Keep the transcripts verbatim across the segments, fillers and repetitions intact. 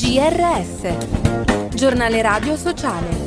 G R S, Giornale Radio Sociale.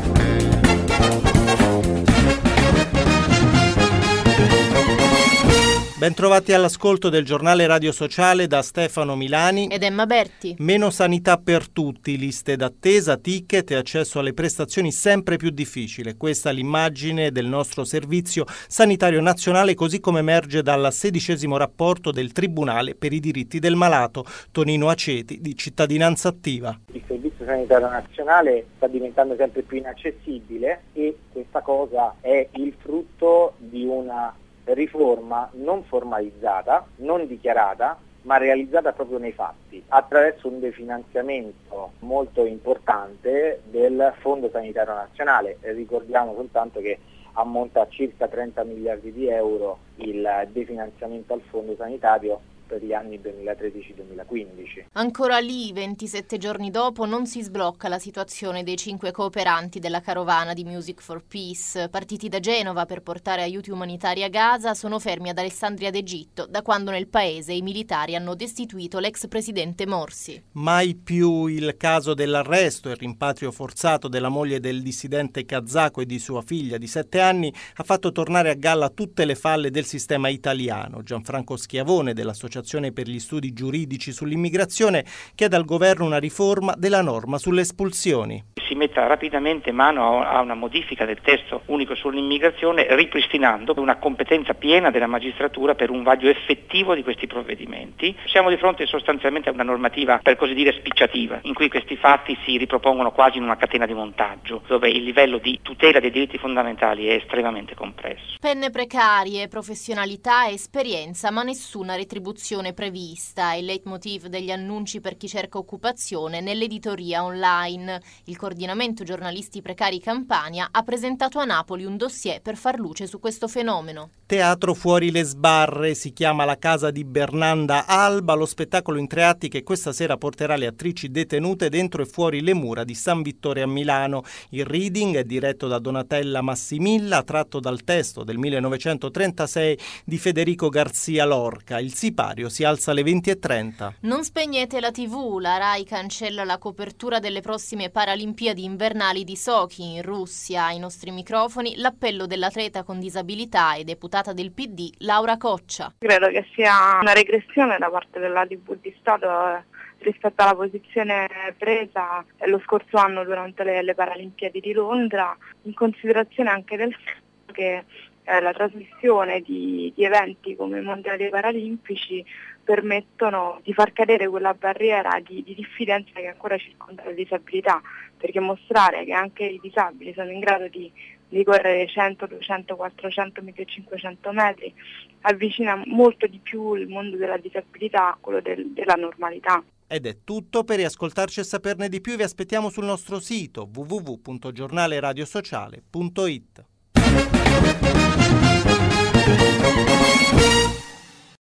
Bentrovati all'ascolto del Giornale Radio Sociale da Stefano Milani ed Emma Berti. Meno sanità per tutti, liste d'attesa, ticket e accesso alle prestazioni sempre più difficile. Questa è l'immagine del nostro servizio sanitario nazionale, così come emerge dal sedicesimo rapporto del Tribunale per i diritti del malato. Tonino Aceti, di Cittadinanza Attiva. Il servizio sanitario nazionale sta diventando sempre più inaccessibile e questa cosa è il frutto di una riforma non formalizzata, non dichiarata, ma realizzata proprio nei fatti, attraverso un definanziamento molto importante del Fondo Sanitario Nazionale. Ricordiamo soltanto che ammonta a circa trenta miliardi di euro il definanziamento al Fondo Sanitario per gli anni duemilatredici duemilaquindici. Ancora lì, ventisette giorni dopo, non si sblocca la situazione dei cinque cooperanti della carovana di Music for Peace. Partiti da Genova per portare aiuti umanitari a Gaza, sono fermi ad Alessandria d'Egitto, da quando nel paese i militari hanno destituito l'ex presidente Morsi. Mai più il caso dell'arresto e il rimpatrio forzato della moglie del dissidente kazako e di sua figlia di sette anni ha fatto tornare a galla tutte le falle del sistema italiano. Gianfranco Schiavone, dell'Associazione per gli studi giuridici sull'immigrazione, chiede al governo una riforma della norma sulle espulsioni. Si metta rapidamente mano a una modifica del testo unico sull'immigrazione, ripristinando una competenza piena della magistratura per un vaglio effettivo di questi provvedimenti. Siamo di fronte sostanzialmente a una normativa, per così dire, spicciativa, in cui questi fatti si ripropongono quasi in una catena di montaggio, dove il livello di tutela dei diritti fondamentali è estremamente compresso. Penne precarie, professionalità e esperienza, ma nessuna retribuzione prevista. Il leitmotiv degli annunci per chi cerca occupazione nell'editoria online. Il coordinamento giornalisti precari Campania ha presentato a Napoli un dossier per far luce su questo fenomeno. Teatro fuori le sbarre, si chiama La casa di Bernanda Alba, lo spettacolo in tre atti che questa sera porterà le attrici detenute dentro e fuori le mura di San Vittore a Milano. Il reading è diretto da Donatella Massimilla, tratto dal testo del millenovecentotrentasei di Federico Garcia Lorca. Il sipario si alza alle venti e trenta. Non spegnete la tivù, la Rai cancella la copertura delle prossime Paralimpiadi invernali di Sochi in Russia. Ai nostri microfoni l'appello dell'atleta con disabilità e deputata del P D Laura Coccia. Credo che sia una regressione da parte della tivù di Stato rispetto alla posizione presa lo scorso anno durante le, le Paralimpiadi di Londra, in considerazione anche del fatto che eh, la trasmissione di, di eventi come i mondiali paralimpici permettono di far cadere quella barriera di, di diffidenza che ancora circonda la disabilità, perché mostrare che anche i disabili sono in grado di, di correre cento, duecento, quattrocento, millecinquecento metri avvicina molto di più il mondo della disabilità a quello del, della normalità. Ed è tutto. Per riascoltarci e saperne di più vi aspettiamo sul nostro sito w w w punto giornale radio sociale punto it.